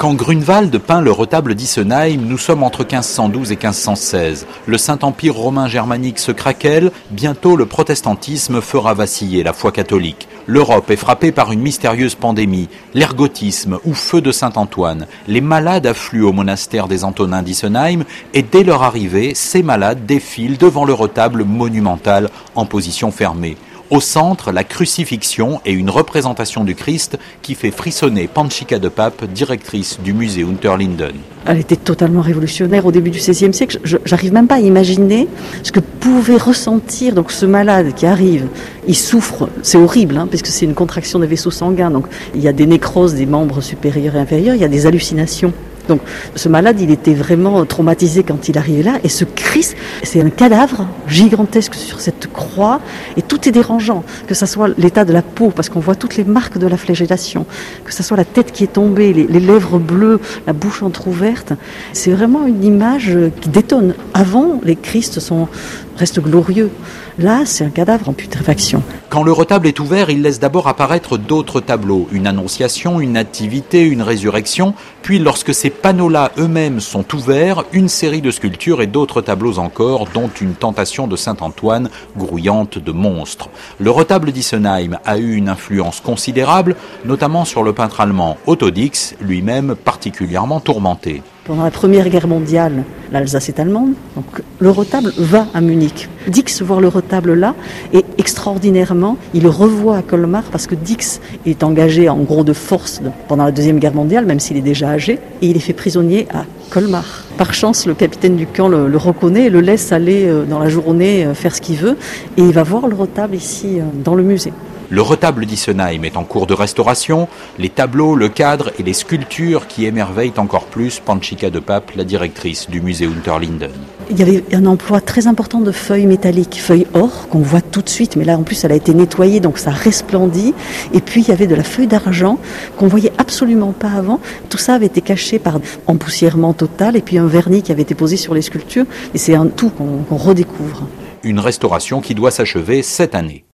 Quand Grunewald peint le retable d'Isenheim, nous sommes entre 1512 et 1516. Le Saint-Empire romain germanique se craquelle, bientôt le protestantisme fera vaciller la foi catholique. L'Europe est frappée par une mystérieuse pandémie, l'ergotisme ou feu de Saint-Antoine. Les malades affluent au monastère des Antonins d'Isenheim et dès leur arrivée, ces malades défilent devant le retable monumental en position fermée. Au centre, la crucifixion et une représentation du Christ qui fait frissonner Panchika de Pape, directrice du musée Unterlinden. Elle était totalement révolutionnaire au début du XVIe siècle. J'arrive même pas à imaginer ce que pouvait ressentir donc ce malade qui arrive. Il souffre, c'est horrible, puisque c'est une contraction des vaisseaux sanguins. Donc il y a des nécroses des membres supérieurs et inférieurs, il y a des hallucinations. Donc ce malade, il était vraiment traumatisé quand il arrivait là. Et ce Christ, c'est un cadavre gigantesque sur cette croix. Et tout est dérangeant. Que ce soit l'état de la peau, parce qu'on voit toutes les marques de la flagellation. Que ce soit la tête qui est tombée, les lèvres bleues, la bouche entrouverte. C'est vraiment une image qui détonne. Avant, les Christs restent glorieux. Là, c'est un cadavre en putréfaction. Quand le retable est ouvert, il laisse d'abord apparaître d'autres tableaux. Une annonciation, une nativité, une résurrection. Puis, lorsque ces panneaux-là eux-mêmes sont ouverts, une série de sculptures et d'autres tableaux encore, dont une tentation de Saint-Antoine grouillante de monstres. Le retable d'Isenheim a eu une influence considérable, notamment sur le peintre allemand Otto Dix, lui-même particulièrement tourmenté. Pendant la Première Guerre mondiale, l'Alsace est allemande, donc le retable va à Munich. Dix voit le retable là, et extraordinairement, il le revoit à Colmar parce que Dix est engagé en gros de force pendant la Deuxième Guerre mondiale, même s'il est déjà âgé, et il est fait prisonnier à Colmar. Par chance, le capitaine du camp le reconnaît et le laisse aller dans la journée faire ce qu'il veut, et il va voir le retable ici dans le musée. Le retable d'Isenheim est en cours de restauration. Les tableaux, le cadre et les sculptures qui émerveillent encore plus Panchika de Pape, la directrice du musée Unterlinden. Il y avait un emploi très important de feuilles métalliques, feuilles or, qu'on voit tout de suite, mais là en plus elle a été nettoyée, donc ça resplendit. Et puis il y avait de la feuille d'argent qu'on voyait absolument pas avant. Tout ça avait été caché par empoussièrement total et puis un vernis qui avait été posé sur les sculptures. Et c'est un tout qu'on redécouvre. Une restauration qui doit s'achever cette année.